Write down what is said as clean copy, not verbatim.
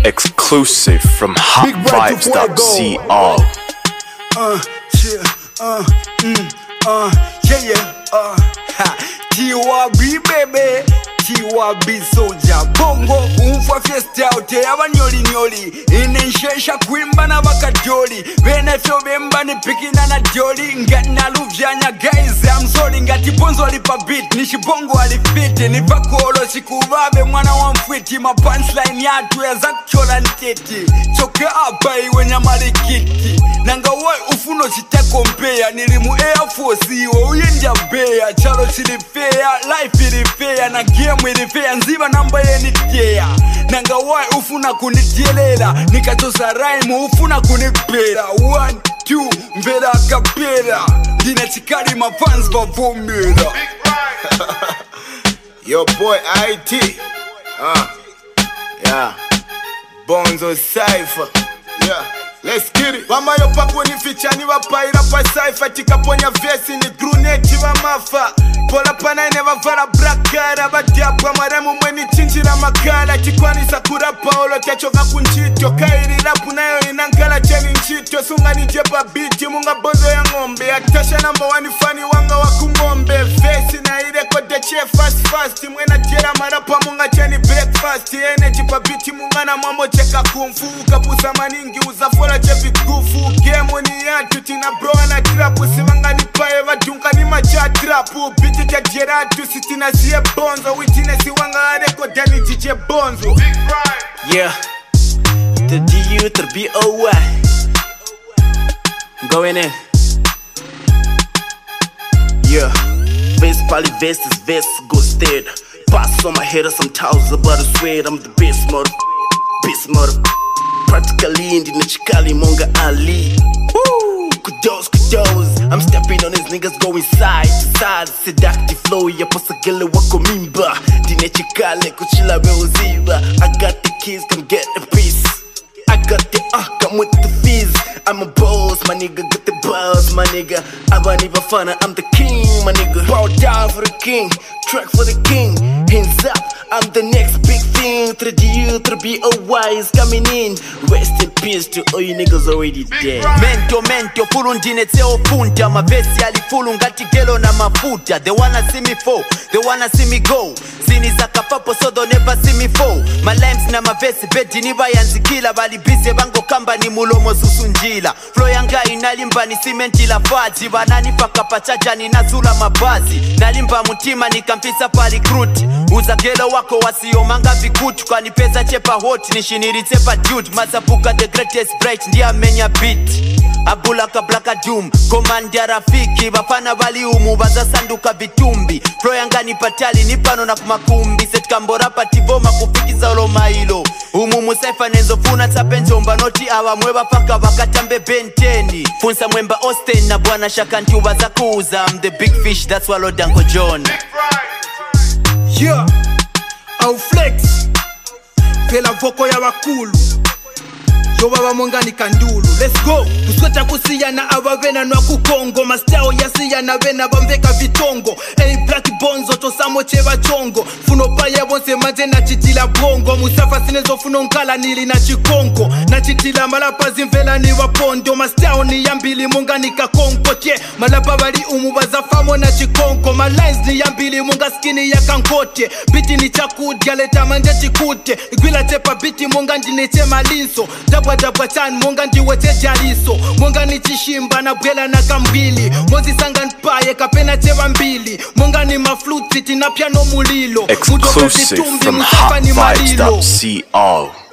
Exclusive from hotvibes.co. TYB baby, TYB soldier. Bongo umfa fiesta ute abanyoli nyoli. Inenshesha kwimba na bakajoli. Benefyo bemba ni pikina na joli. Ngana luvyanya guys, I'm sorry. Ngati bonzo alipa beat, nishi bongo alifiti. Nivakolo shikuvabe mwana wa mfiti. Ma punchline yatu ya zakchola ntiti. Choke apa iwe nyamalikiti. Nanga wai ufuno chitakompea. Nilimu Air Force iwo uyenja bea. Chalo chilifea, life ilifea. Na game ilifea, nziva namba yenitea. Nanga wai ufuna kunitielela. Nikatosa raimu ufuna kunipera. 1, 2, mbela kapera. Dina chikari ma fans bavomera. Yo boy IT. Yeah. Bonzo Cypher. Yeah. Let's get it. Wama yo papo ni ficha ni wapaira pa Cypher. Tikaponya vesi ni gruneti wa mafa. Pola pana ineva vara brakara. Badiabwa maremu mweni chinjira makala. Chikwani sakura paolo tiachoka kunchito. Kairi rapu nayo inankala cheni nchito. Sunga ni jeba biti munga bozo ya ngombe. Atasha namba wanifani wanga wakungombe. Vesi na ile kode che fast. Mwena jera marapa munga cheni breakfast. Energy pa biti munga na mambo cheka kumfu. Kapusa maningi uzafola chevi kufu. Game ni yatu tina bro na trapu. Siwanga nipae vadunga ni macha trapu. Biti tia jeratu sitina siye bonzo. Witine siwanga areko dani jije bonzo. Yeah, the DU to the BOY. I'm going in. Yeah, face poly vest is vest go stead. Pass on my head of some towels about a sweat. I'm the best mother. Practically in the Chikali Monga Ali. Woo, kudos. I'm stepping on these niggas going side to side. Seductive flow, ya posa gele wako mimba. Dine Chikale kuchila beoziba. I got the keys, come get a piece. I got the come with the fees. I'm a boss, my nigga, got the buzz, my nigga. Abanibafana, I'm the king, my nigga. Bow down for the king, track for the king. Hands up, I'm the next big thing. 3DU, 3BOY is coming in. Rest in peace to all you niggas already dead. Mento, fulu ndine teo funta. Mavesi alifulu ngati gelo na mafuta. They wanna see me fall, they wanna see me go. Sini zakapapo so they'll never see me fall. My lines na mavesi bedi niba yanzikila. Bali bize bango kamba ni mulomo susunjila. Flow yanga inalimba ni simenti la fazi. Banani paka pachaja ni nazula mabazi. Nalimba mutima ni kampisa pali kruti. Uza gelo wako wasiomanga vikutu. Kwa nipeza chepa hot nishiniritepa dude. Mazabuka the greatest bright ndiya menya beat. Abula kablaka doom, command ya rafiki. Bafana bali umu, baza sanduka vitumbi. Flow yanga ni patali, nipano na kumakumbi. Set kambora pativoma kufikiza olo mailo. Umumu saifa nenzo funa tapenjomba. Noti awa mweba paka wakatambe benteni. Funsa mwemba Austin na buwana shakanti ubaza kuuza. I'm the big fish, that's Wallow Danko John. Yeah, au flex. Fela voko ya wakulu. Yo baba mongani kandulu, let's go. Tusweta kusiya na abavena nwa kukongo. Mastao yasiya na vena bamveka vitongo. Hey black bonzo to samo cheva chongo. Funo paya bonse manje na chitila bongo. Musafa sinezo funo nkala nili na chikongo. Na chitila malapa zimvela ni wapondo. Mastao ni yambili mongani kakongo. Che malapa bali umubaza famo na chikongo. My lines ni yambili monga skini ya kankote. Biti ni chakudi galeta manje chikute. Gwila chepa biti monga ndine chema linso. Dabwa chan monga ndiwe tejaliso. Monga ni chishimba na bwela na kambili. Mozi sanga npaye kapena chewa mbili. Monga ni mafluti tina piano mulilo. Exclusive from hotvibes.co.